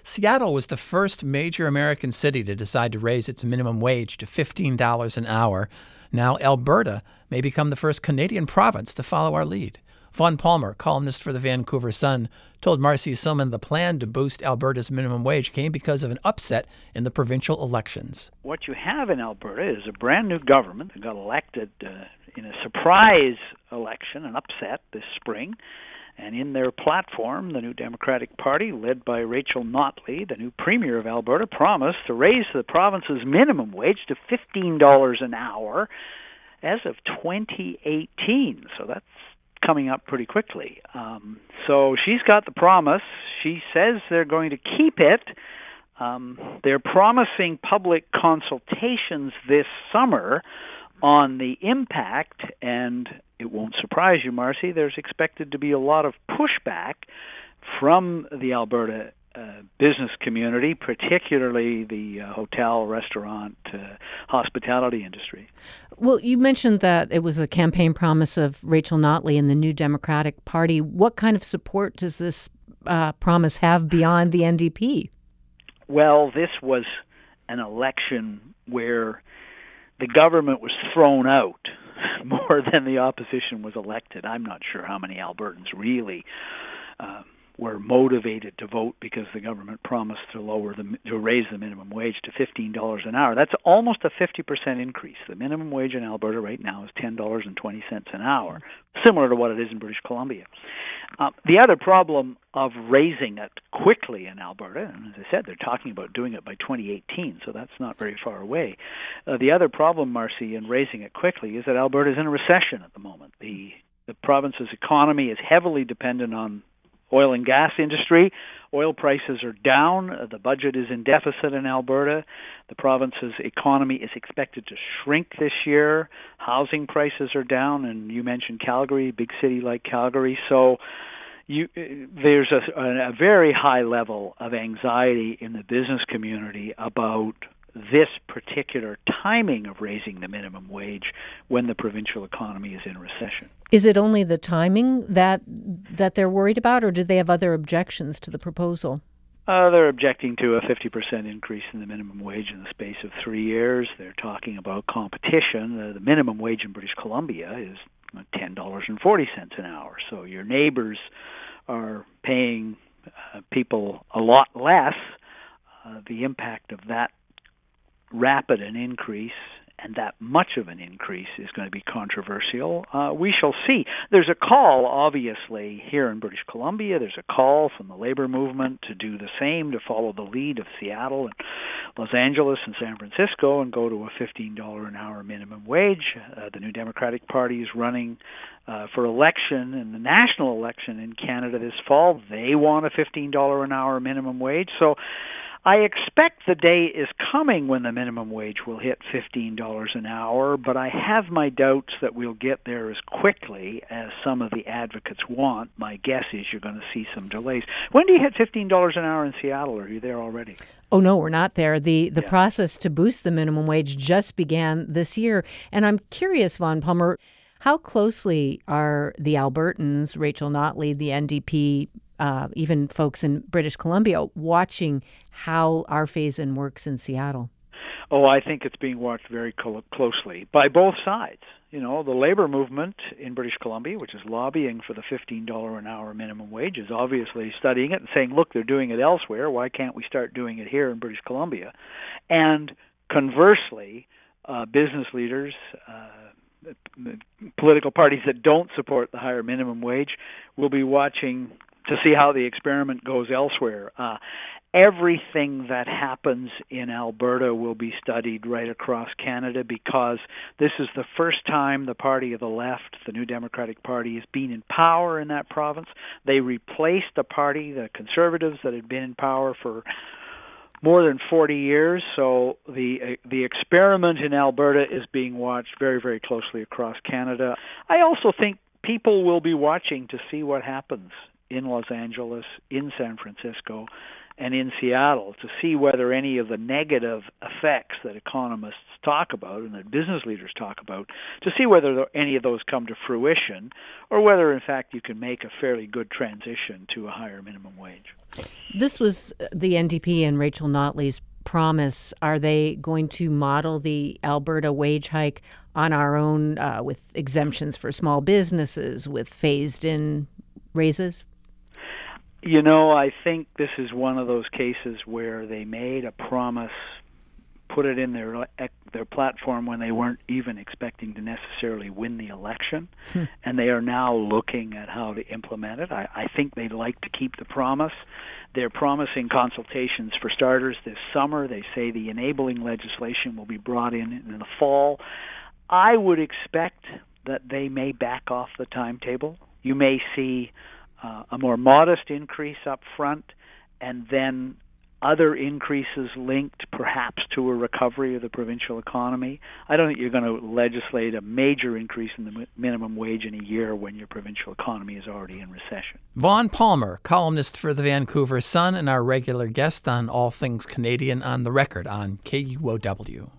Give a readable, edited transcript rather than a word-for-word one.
Seattle was the first major American city to decide to raise its minimum wage to $15 an hour. Now Alberta may become the first Canadian province to follow our lead. Vaughn Palmer, columnist for the Vancouver Sun, told Marcy Silman the plan to boost Alberta's minimum wage came because of an upset in the provincial elections. What you have in Alberta is a brand new government that got elected in a surprise election, an upset this spring. And in their platform, the New Democratic Party, led by Rachel Notley, the new premier of Alberta, promised to raise the province's minimum wage to $15 an hour as of 2018. So that's coming up pretty quickly. So she's got the promise. She says they're going to keep it. They're promising public consultations this summer on the impact, and it won't surprise you, Marcy, there's expected to be a lot of pushback from the Alberta business community, particularly the hotel, restaurant, hospitality industry. Well, you mentioned that it was a campaign promise of Rachel Notley and the New Democratic Party. What kind of support does this promise have beyond the NDP? Well, this was an election where the government was thrown out more than the opposition was elected. I'm not sure how many Albertans really were motivated to vote because the government promised to raise the minimum wage to $15 an hour. That's almost a 50% increase. The minimum wage in Alberta right now is $10.20 an hour, similar to what it is in British Columbia. The other problem of raising it quickly in Alberta, and as I said, they're talking about doing it by 2018, so that's not very far away. The other problem, Marcy, in raising it quickly is that Alberta is in a recession at the moment. The province's economy is heavily dependent on oil and gas industry. Oil prices are down. The budget is in deficit in Alberta. The province's economy is expected to shrink this year. Housing prices are down, and you mentioned Calgary, big city like Calgary. So there's a very high level of anxiety in the business community about this particular timing of raising the minimum wage when the provincial economy is in recession. Is it only the timing that they're worried about, or do they have other objections to the proposal? They're objecting to a 50% increase in the minimum wage in the space of 3 years. They're talking about competition. The minimum wage in British Columbia is $10.40 an hour. So your neighbors are paying people a lot less. The impact of that rapid an increase and that much of an increase is going to be controversial. We shall see. There's a call, obviously, here in British Columbia. There's a call from the labor movement to do the same, to follow the lead of Seattle and Los Angeles and San Francisco and go to a $15 an hour minimum wage. The New Democratic Party is running for election in the national election in Canada this fall. They want a $15 an hour minimum wage. So I expect the day is coming when the minimum wage will hit $15 an hour, but I have my doubts that we'll get there as quickly as some of the advocates want. My guess is you're going to see some delays. When do you hit $15 an hour in Seattle? Are you there already? Oh, no, we're not there. The process to boost the minimum wage just began this year. And I'm curious, Vaughn Palmer, how closely are the Albertans, Rachel Notley, the NDP, even folks in British Columbia, watching how our phase-in works in Seattle? Oh, I think it's being watched very closely by both sides. You know, the labor movement in British Columbia, which is lobbying for the $15 an hour minimum wage, is obviously studying it and saying, look, they're doing it elsewhere. Why can't we start doing it here in British Columbia? And conversely, business leaders, political parties that don't support the higher minimum wage will be watching to see how the experiment goes elsewhere. Everything that happens in Alberta will be studied right across Canada because this is the first time the party of the left, the New Democratic Party, has been in power in that province. They replaced a party, the Conservatives, that had been in power for more than 40 years. So the experiment in Alberta is being watched very, very closely across Canada. I also think people will be watching to see what happens in Los Angeles, in San Francisco, and in Seattle to see whether any of the negative effects that economists talk about and that business leaders talk about, to see whether any of those come to fruition or whether, in fact, you can make a fairly good transition to a higher minimum wage. This was the NDP and Rachel Notley's promise. Are they going to model the Alberta wage hike on our own with exemptions for small businesses, with phased-in raises? You know, I think this is one of those cases where they made a promise, put it in their platform when they weren't even expecting to necessarily win the election, and they are now looking at how to implement it. I think they'd like to keep the promise. They're promising consultations for starters this summer. They say the enabling legislation will be brought in the fall. I would expect that they may back off the timetable. You may see a more modest increase up front, and then other increases linked perhaps to a recovery of the provincial economy. I don't think you're going to legislate a major increase in the minimum wage in a year when your provincial economy is already in recession. Vaughn Palmer, columnist for the Vancouver Sun and our regular guest on all things Canadian on the record on KUOW.